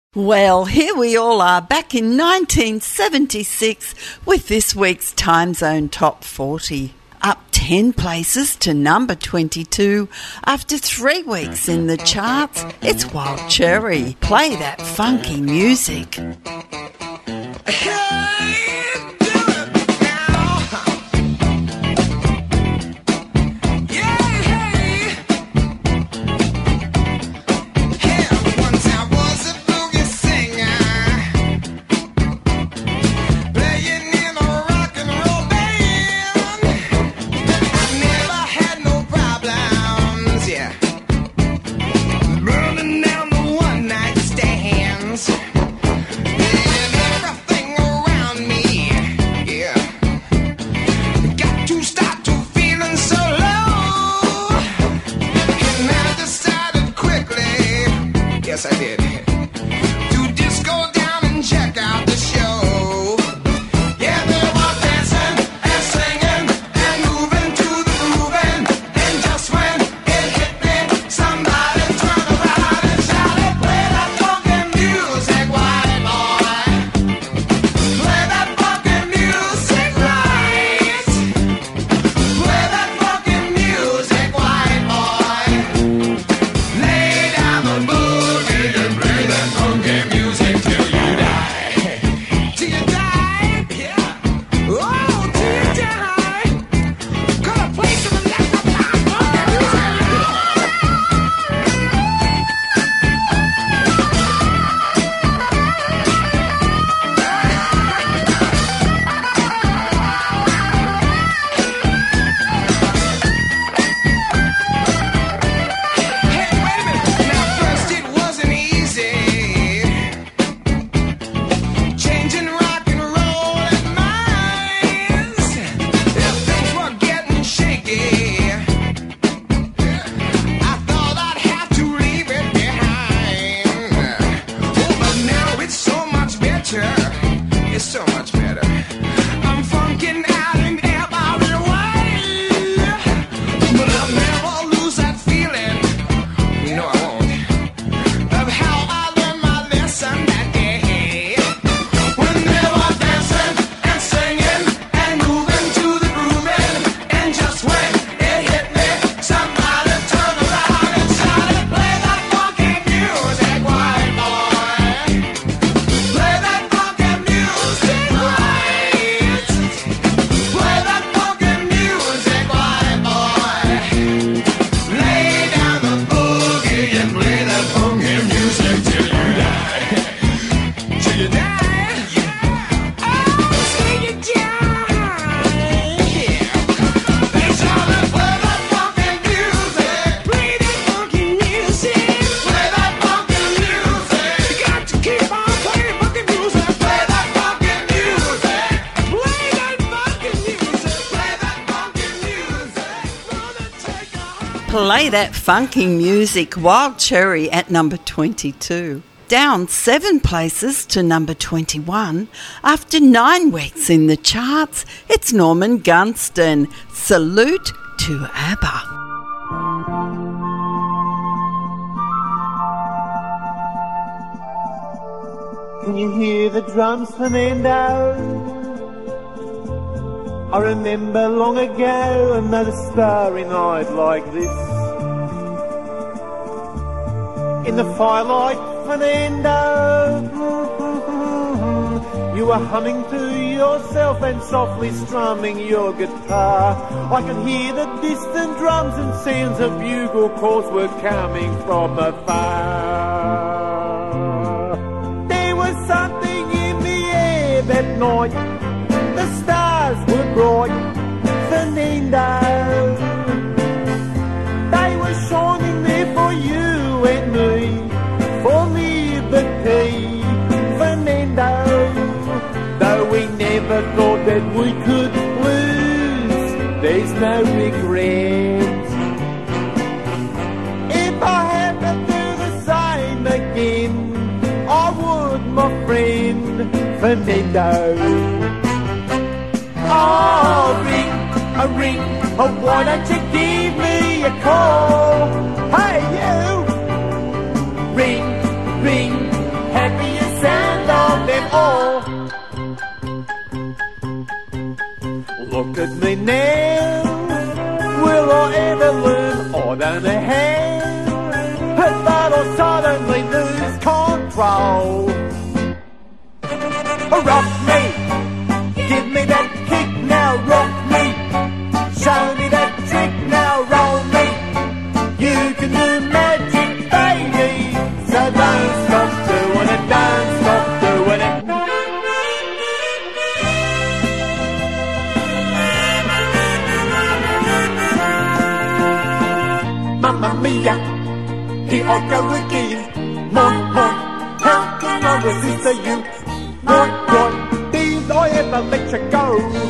Well, here we all are back in 1976 with this week's Time Zone Top 40. Up 10 places to number 22 after 3 weeks in the charts. It's Wild Cherry. Play that funky music. I did. To just go down and check out the show. Yeah, they were dancing and singing and moving to the grooving. And just when it hit me, somebody turned around and shouted, "Play that funky music, white boy. Play that funky music right. Play that funky music, white boy. Lay down the boogie and play that funky music till you die." Till you die? Yeah. Oh, till you die. Gonna play some of that funky music. Hey, wait a minute. Now, first it wasn't easy. Changing rock and roll and minds. Yeah, things were getting shaky. I thought I'd have to leave it behind. Oh, but now it's so much better. It's so much better. I'm funking out in every way. But I'll never lose that feeling. No, I won't. Of how I learned my lesson that day. When they were dancing and singing and moving to the grooving. And just when it hit me, somebody turned around and shouted, "Play that funky music, white boy. Play that funky music right. Play that funky music, white boy. Lay down the boogie and play that funky music till you die. Till you die. Oh, till you die. Yeah. They shouted, "Play that funky music. Play that funky music. Play that funky music. You got to keep on playing funky music. Play that funky music. Play that funky music. Play that funky music. Gonna take a Play that funky music. Wild Cherry at number 22. Down 7 places to number 21 after 9 weeks in the charts. It's Norman Gunston. Salute to ABBA. Can you hear the drums, Fernando? I remember long ago another starry night like this. In the firelight, Fernando, you were humming to yourself and softly strumming your guitar. I could hear the distant drums and sounds of bugle calls were coming from afar. There was something in the air that night. The stars were bright, Fernando. They were shining there for you and me, for liberty, Fernando. Though we never thought that we could lose, there's no regrets. If I had to do the same again, I would, my friend, Fernando. Oh, ring, oh, why don't you give me a call? Hey, you! Ring, happy more. Look at me now. Will I ever learn? I don't know how. But I'll suddenly lose control. Rock me, give me that kick now. Rock me, show me that trick now. Roll me, you can do magic, baby. So don't stop doing it, don't stop doing it. Mamma mia, here I go again. Mon, how can I resist you? Mon, did I ever let you go?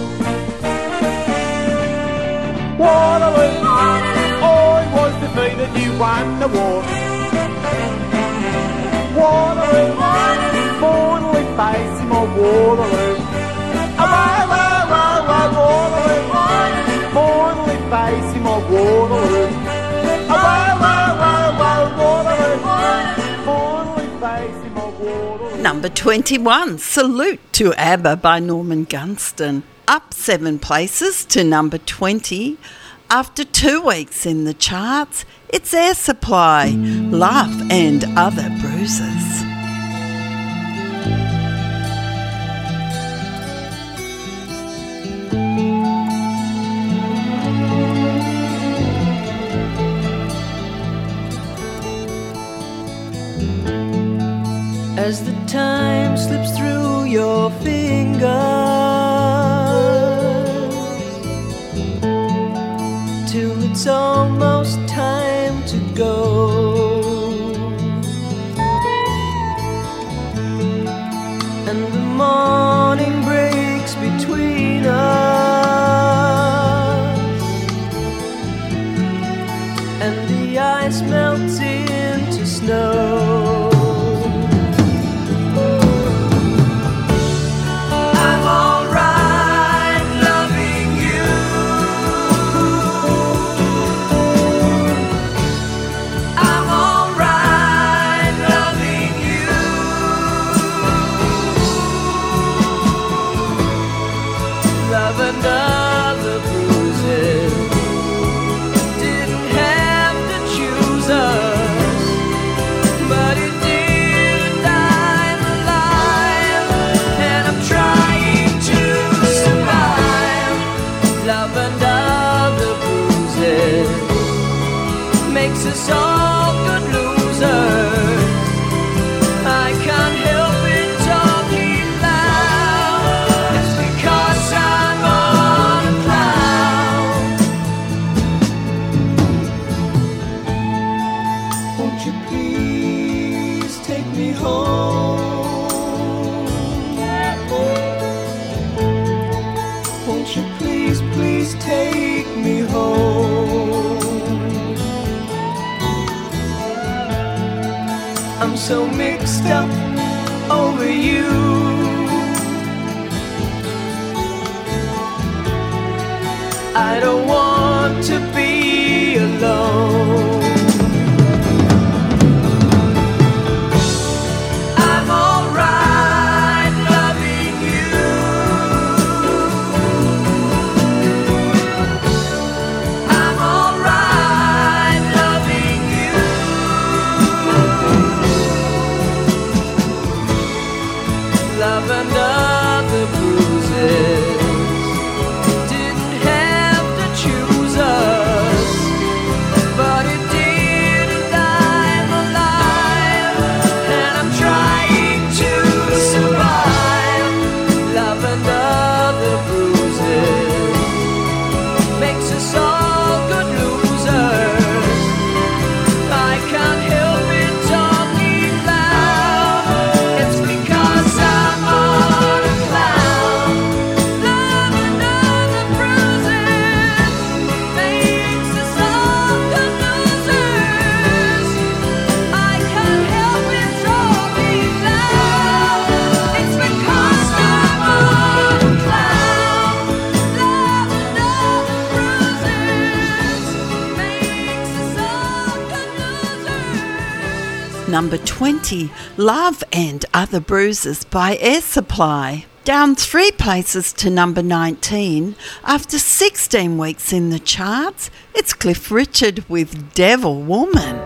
Waterloo, I was defeated, you won the war. Waterloo, finally facing my Waterloo. Waterloo, finally facing my Waterloo. Number 21, Salute to ABBA by Norman Gunston. Up 7 places to number 20. After 2 weeks in the charts, it's Air Supply, Love and Other Bruises. As the time slips through your fingers, till it's almost time to go, and the morning breaks between us, and the ice melts into snow. Makes us all good losers. I can't help it talking loud. It's because I'm on a cloud. Won't you please take me home? Won't you please, please take me home? I'm so mixed up over you. I don't want to be alone. I'm alright loving you. I'm alright loving you. Love and other bruises didn't have to choose us, but it did, and I'm alive, and I'm trying to survive. Love and other bruises makes us all good losers. I can't help it talking loud. It's because I'm on number 20, Love and Other Bruises by Air Supply. Down 3 places to number 19. After 16 weeks in the charts, it's Cliff Richard with Devil Woman.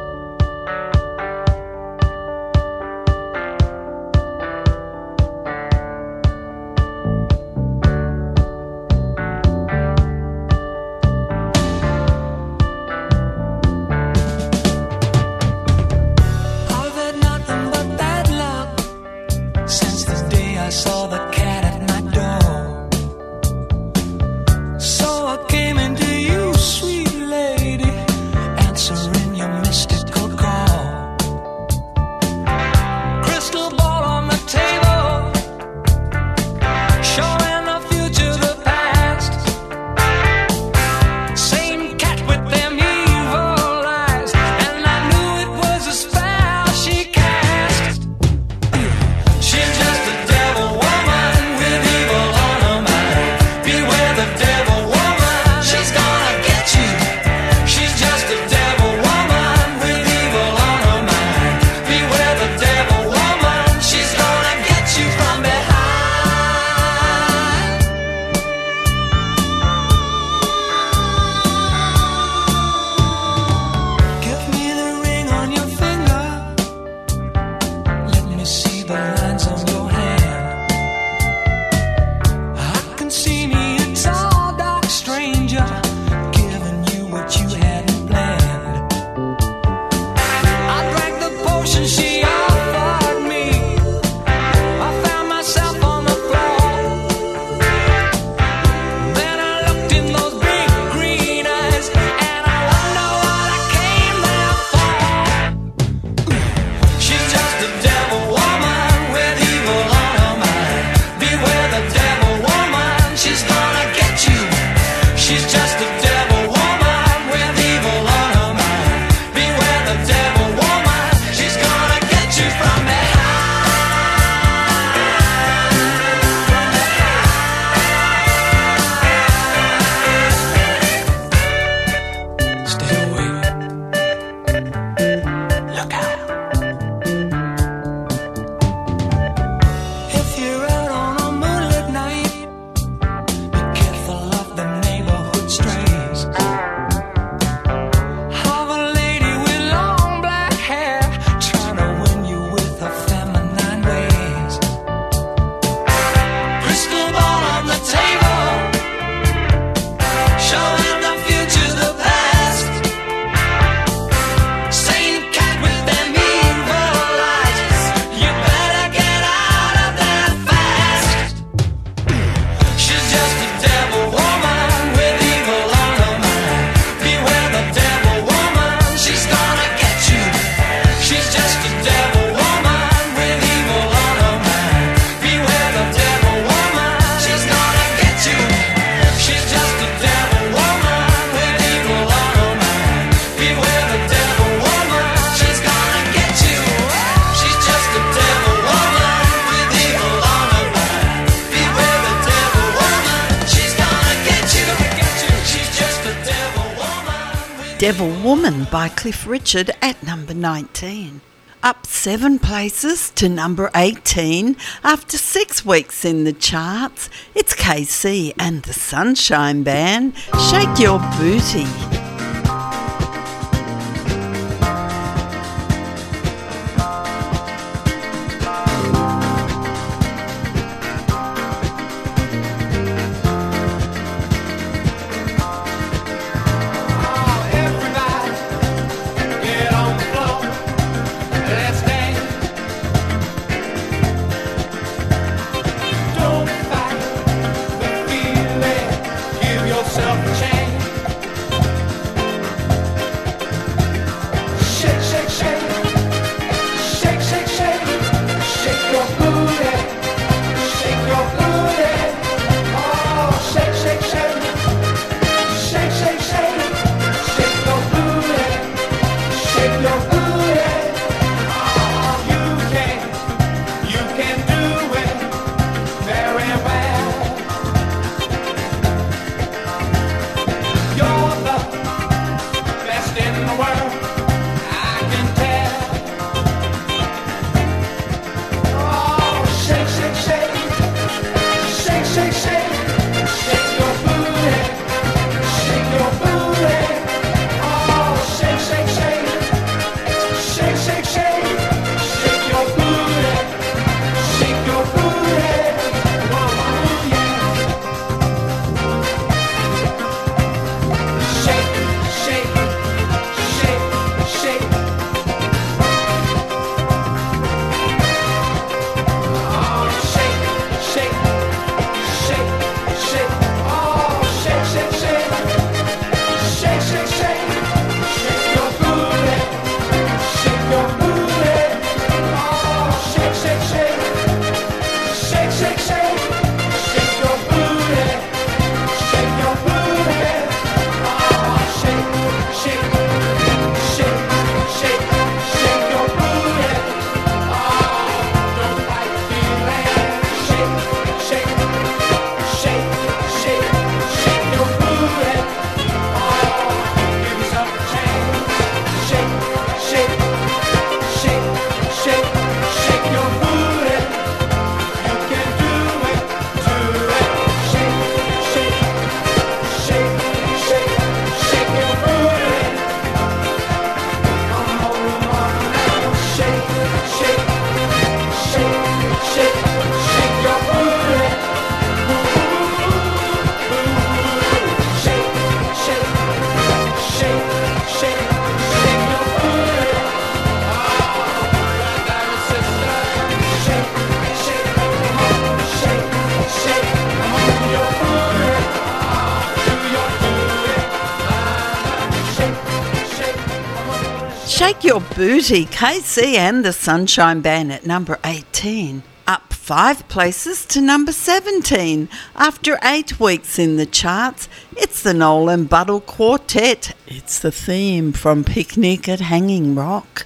Devil Woman by Cliff Richard at number 19. Up 7 places to number 18 after 6 weeks in the charts, it's KC and the Sunshine Band, Shake Your Booty. Yourself a chance. Shake Your Booty, KC and the Sunshine Band at number 18. Up 5 places to number 17. After 8 weeks in the charts, it's the Nolan Buddle Quartet. It's the theme from Picnic at Hanging Rock.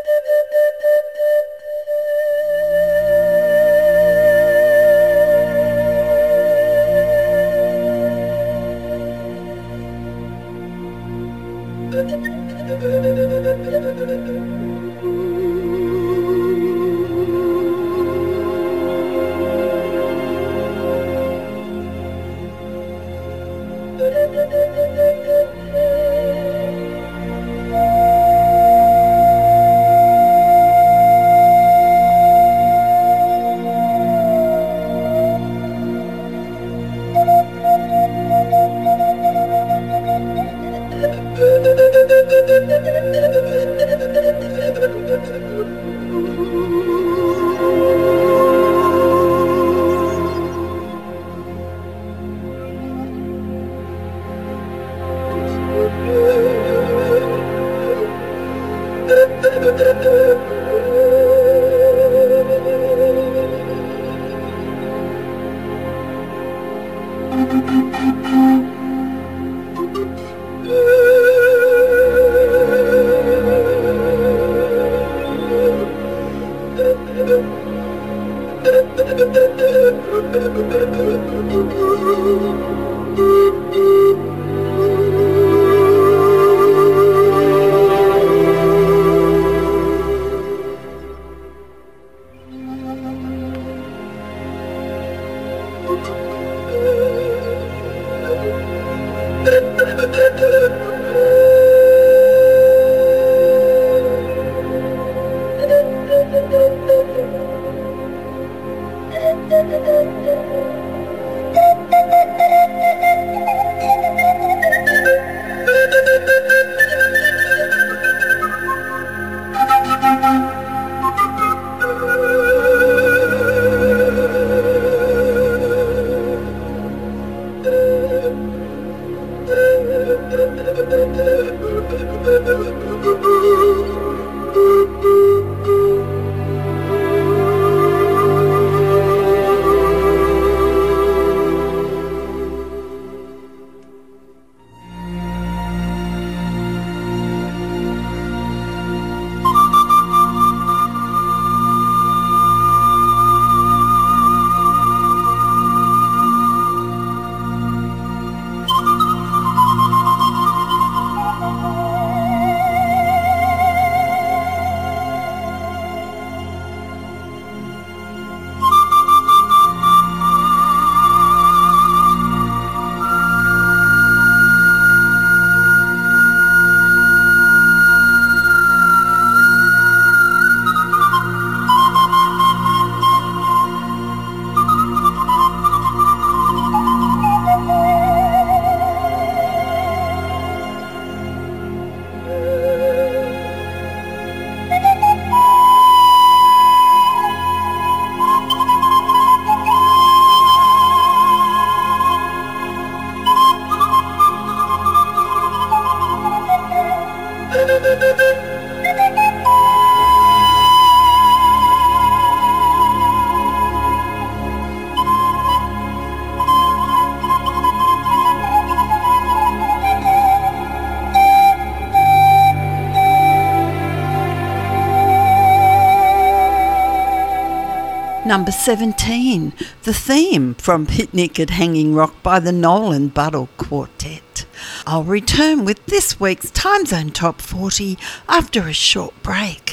Number 17, the theme from Picnic at Hanging Rock by the Nolan Buddle Quartet. I'll return with this week's Time Zone Top 40 after a short break.